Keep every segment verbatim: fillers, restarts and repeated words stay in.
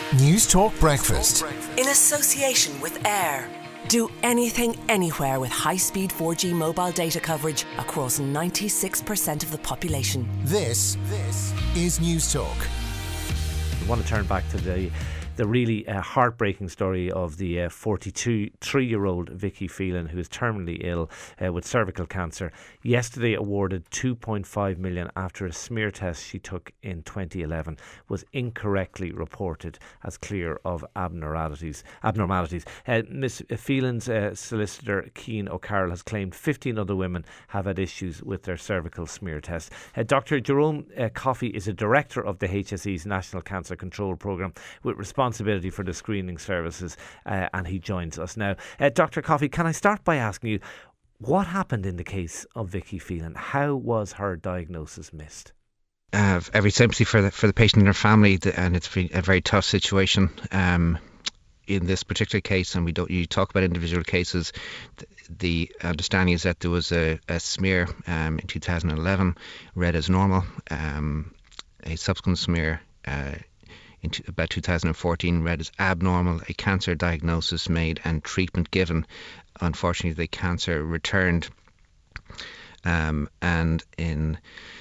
News Talk Breakfast. In association with Air. Do anything anywhere with high-speed four G mobile data coverage across ninety-six percent of the population. This, this is News Talk. I want to turn back to the the really uh, heartbreaking story of the uh, forty-three-year-old Vicky Phelan, who is terminally ill uh, with cervical cancer. Yesterday awarded two point five million dollars after a smear test she took in twenty eleven was incorrectly reported as clear of abnormalities. Abnormalities. Uh, Miss Phelan's uh, solicitor, Cian O'Carroll, has claimed fifteen other women have had issues with their cervical smear test. Uh, Doctor Jerome uh, Coffey is a director of the H S E's National Cancer Control Programme with responsibility for the screening services, uh, and he joins us now. Uh, Doctor Coffey, can I start by asking you, what happened in the case of Vicky Phelan? How was her diagnosis missed? Uh, every sympathy for the, for the patient and her family, and it's been a very tough situation um, in this particular case, and we don't you talk about individual cases. The, the understanding is that there was a, a smear um, in two thousand eleven read as normal, um, a subsequent smear uh, in t- about two thousand fourteen read as abnormal, a cancer diagnosis made and treatment given. Unfortunately, the cancer returned, um, and in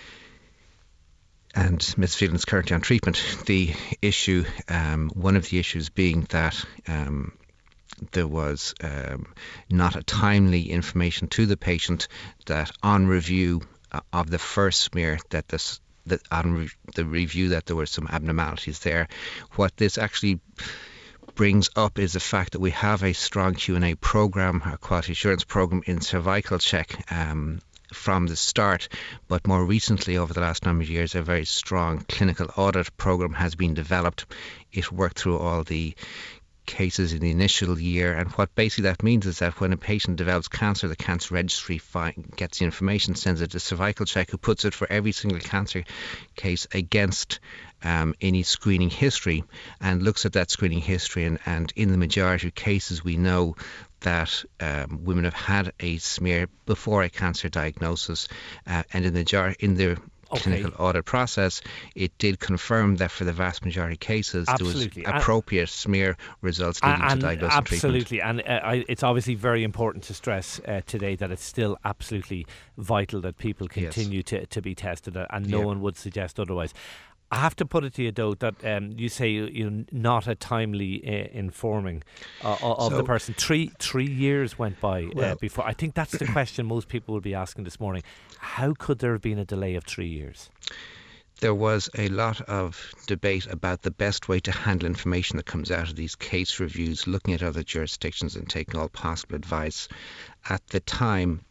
and Miss Phelan is currently on treatment. The issue, um, one of the issues being that um, there was um, not a timely information to the patient that on review uh, of the first smear that this that on re- the review that there were some abnormalities there. What this actually brings up is the fact that we have a strong Q and A program, a quality assurance program in cervical check um, from the start, but more recently over the last number of years a very strong clinical audit program has been developed. It worked through all the cases in the initial year, and what basically that means is that when a patient develops cancer, the cancer registry find, gets the information, sends it to cervical check, who puts it for every single cancer case against um, any screening history, and looks at that screening history, and, and in the majority of cases we know that um, women have had a smear before a cancer diagnosis, uh, and in the jar in the Okay. clinical audit process, it did confirm that for the vast majority of cases absolutely. there was appropriate and, smear results leading and, to diagnosis and treatment. Absolutely, and uh, I, it's obviously very important to stress uh, today that it's still absolutely vital that people continue yes. to, to be tested, and no yeah. one would suggest otherwise. I have to put it to you though that um, you say you know, not a timely uh, informing uh, of so, the person. Three three years went by well, uh, before. I think that's the question most people will be asking this morning. How could there have been a delay of three years? There was a lot of debate about the best way to handle information that comes out of these case reviews, looking at other jurisdictions and taking all possible advice. At the time,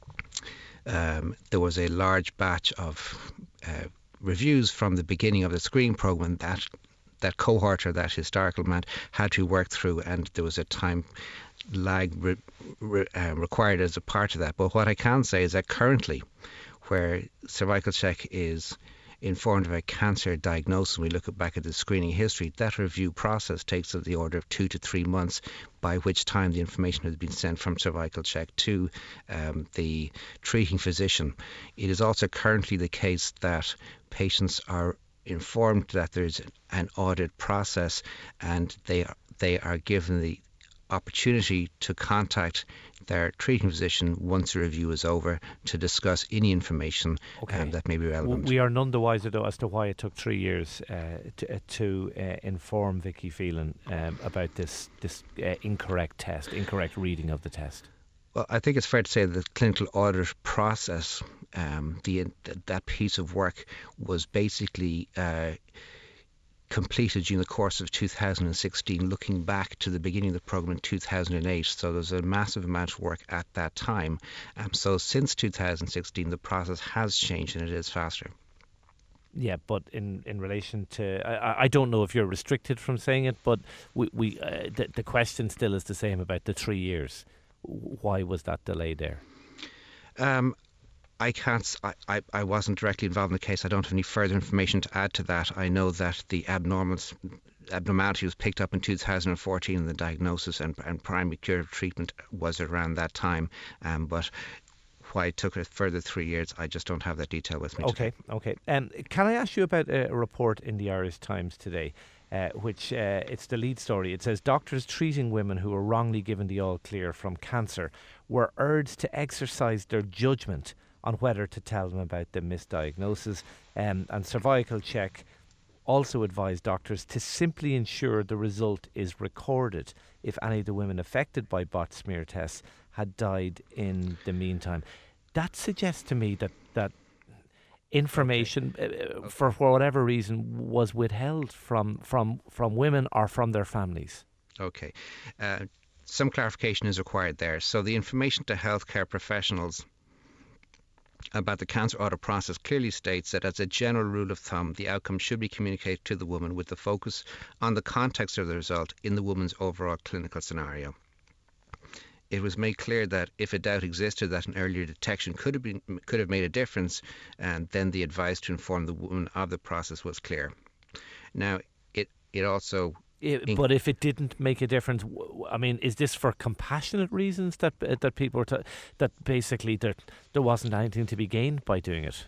um, there was a large batch of uh, reviews from the beginning of the screening program that that cohort or that historical amount had to work through, and there was a time lag re, re, uh, required as a part of that. But what I can say is that currently, where cervical check is informed of a cancer diagnosis, we look back at the screening history, that review process takes of the order of two to three months, by which time the information has been sent from cervical check to um, the treating physician. It is also currently the case that patients are informed that there's an audit process, and they are, they are given the opportunity to contact their treating physician once the review is over to discuss any information okay. um, that may be relevant. We are none the wiser though as to why it took three years uh, to, uh, to uh, inform Vicky Phelan um, about this this uh, incorrect test, incorrect reading of the test. Well, I think it's fair to say that the clinical audit process, um, the that piece of work was basically uh, completed during the course of two thousand sixteen, looking back to the beginning of the programme in two thousand eight. So there's a massive amount of work at that time. Um, so since two thousand sixteen, the process has changed and it is faster. Yeah, but in, in relation to, I, I don't know if you're restricted from saying it, but we, we uh, the, the question still is the same about the three years. Why was that delay there? Um, I can't. I, I, I wasn't directly involved in the case. I don't have any further information to add to that. I know that the abnormals, abnormality was picked up in two thousand fourteen, and the diagnosis and, and primary curative treatment was around that time. Um, but why it took a further three years, I just don't have that detail with me. Okay, today. okay. Um, can I ask you about a report in the Irish Times today? uh, which uh, it's the lead story. It says doctors treating women who were wrongly given the all clear from cancer were urged to exercise their judgment on whether to tell them about the misdiagnosis. Um, and Cervical Check also advised doctors to simply ensure the result is recorded if any of the women affected by botched smear tests had died in the meantime. That suggests to me that, that information, okay. uh, okay. for whatever reason, was withheld from, from, from women or from their families. Okay. Uh, some clarification is required there. So the information to healthcare professionals about the cancer audit process clearly states that as a general rule of thumb, the outcome should be communicated to the woman with the focus on the context of the result in the woman's overall clinical scenario. It was made clear that if a doubt existed that an earlier detection could have been could have made a difference, and then the advice to inform the woman of the process was clear. Now, it it also It, but if it didn't make a difference, I mean, is this for compassionate reasons that uh, that people were t- that basically there there wasn't anything to be gained by doing it?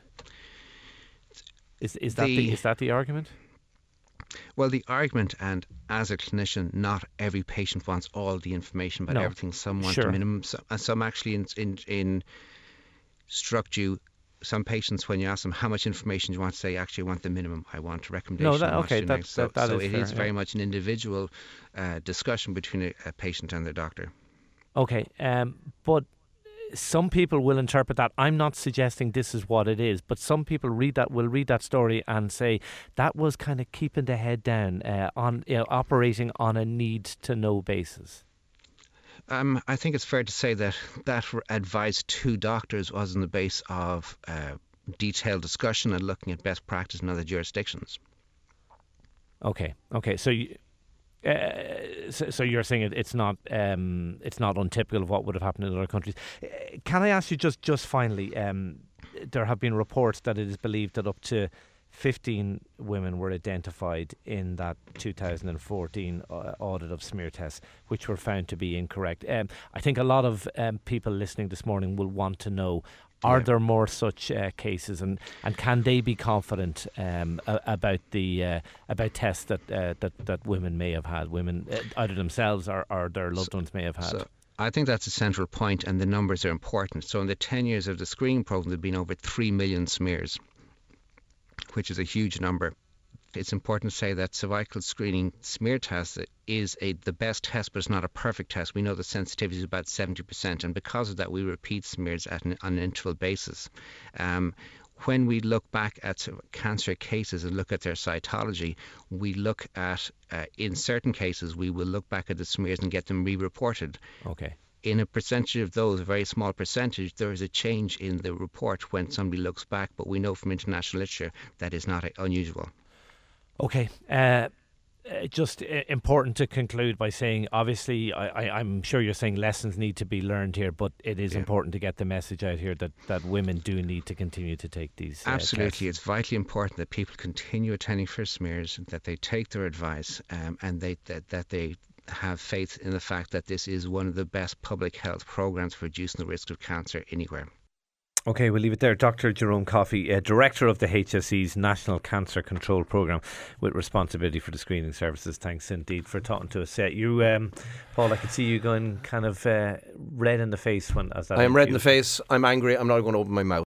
Is is that the, the is that the argument? Well, the argument, and as a clinician, not every patient wants all the information about no. everything. Some want sure. the minimum, some, and some actually in, in, in instruct you. Some patients, when you ask them how much information you want, to say, actually, I want the minimum. I want a recommendation. No, that, okay, that, so, that, that so is it fair, is yeah. very much an individual uh, discussion between a, a patient and their doctor. Okay, um, but some people will interpret that. I'm not suggesting this is what it is, but some people read that will read that story and say that was kind of keeping the head down, uh, on you know, operating on a need-to-know basis. Um, I think it's fair to say that that advice to doctors was on the base of uh, detailed discussion and looking at best practice in other jurisdictions. Okay, okay. So, you, uh, so, so you're saying it, it's not um, it's not untypical of what would have happened in other countries. Uh, can I ask you just just finally? Um, there have been reports that it is believed that up to fifteen women were identified in that two thousand fourteen uh, audit of smear tests, which were found to be incorrect. Um, I think a lot of um, people listening this morning will want to know, are yeah. there more such uh, cases, and, and can they be confident um, a, about the uh, about tests that, uh, that that women may have had, women uh, either themselves or, or their loved so, ones may have had? So I think that's a central point, and the numbers are important. So in the ten years of the screening program, there have been over three million smears, which is a huge number. It's important to say that cervical screening smear test is a the best test, but it's not a perfect test. We know the sensitivity is about seventy percent, and because of that, we repeat smears at an, on an interval basis. Um, when we look back at cancer cases and look at their cytology, we look at, uh, in certain cases, we will look back at the smears and get them re-reported. Okay. In a percentage of those, a very small percentage, there is a change in the report when somebody looks back, but we know from international literature that is not unusual. Okay. Uh, uh, just uh, important to conclude by saying, obviously, I, I, I'm sure you're saying lessons need to be learned here, but it is yeah. important to get the message out here that, that women do need to continue to take these uh, Absolutely. tests. It's vitally important that people continue attending for smears, that they take their advice, um, and they that, that they have faith in the fact that this is one of the best public health programs for reducing the risk of cancer anywhere. Okay, we'll leave it there. Doctor Jerome Coffey, uh, Director of the H S E's National Cancer Control Programme with responsibility for the screening services. Thanks indeed for talking to us. Uh, you, um, Paul, I could see you going kind of uh, red in the face when as that I am red in the face. I'm angry. I'm not going to open my mouth.